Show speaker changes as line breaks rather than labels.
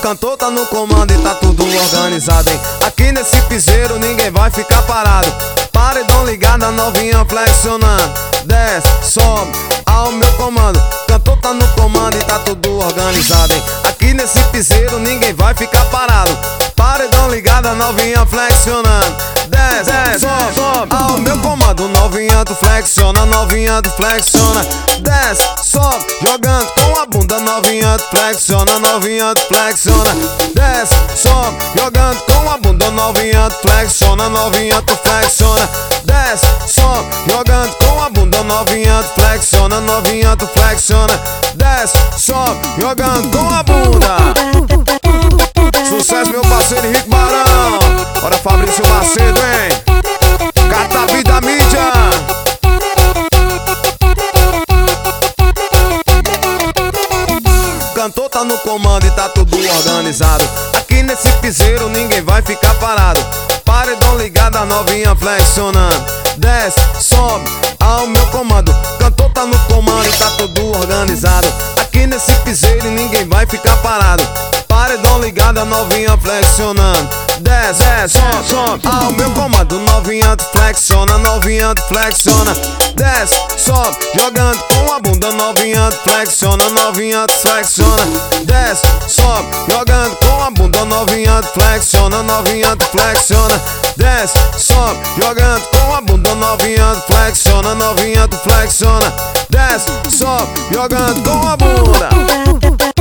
cantor tá no comando e tá tudo organizado, hein? Aqui nesse piseiro ninguém vai ficar parado. Paredão ligado, a novinha flexionando. Desce, sobe, ao meu comando. Cantor tá no comando e tá tudo organizado, hein? Aqui nesse piseiro ninguém vai ficar parado. Paredão ligado, a novinha flexionando. Desce, sobe, ao meu comando. Novinha tu flexiona, novinha tu flexiona. Desce, sobe, jogando com a bunda. Novinha tu flexiona, novinha tu flexiona. Desce, sobe, jogando com a bunda. Novinha tu flexiona, novinha tu flexiona. Desce, sobe, jogando com a bunda. Novinha tu flexiona, novinha tu flexiona. Desce, sobe, jogando com a bunda. Sucesso, meu parceiro Henrique Barão. Bora, Fabrício Macedo, hein? Cata Vida Mídia. Cantor tá no comando e tá tudo organizado. Aqui nesse piseiro ninguém vai ficar parado. Paredão ligado, a novinha flexionando. Desce, sobe, ao meu comando. Cantor tá no comando e tá tudo organizado. Aqui nesse piseiro ninguém vai ficar parado. Paredão ligado, a novinha flexionando. Desce, sobe, ao meu comando. Novinha tu flexiona, novinha tu flexiona. Desce, sobe, jogando com a bunda. Novinha tu flexiona, novinha tu flexiona. Desce, sobe, jogando com a bunda. Novinha tu flexiona, novinha tu flexiona. Desce, sobe, jogando com a bunda. Novinha tu flexiona, novinha tu flexiona. Desce, sobe, jogando com a bunda.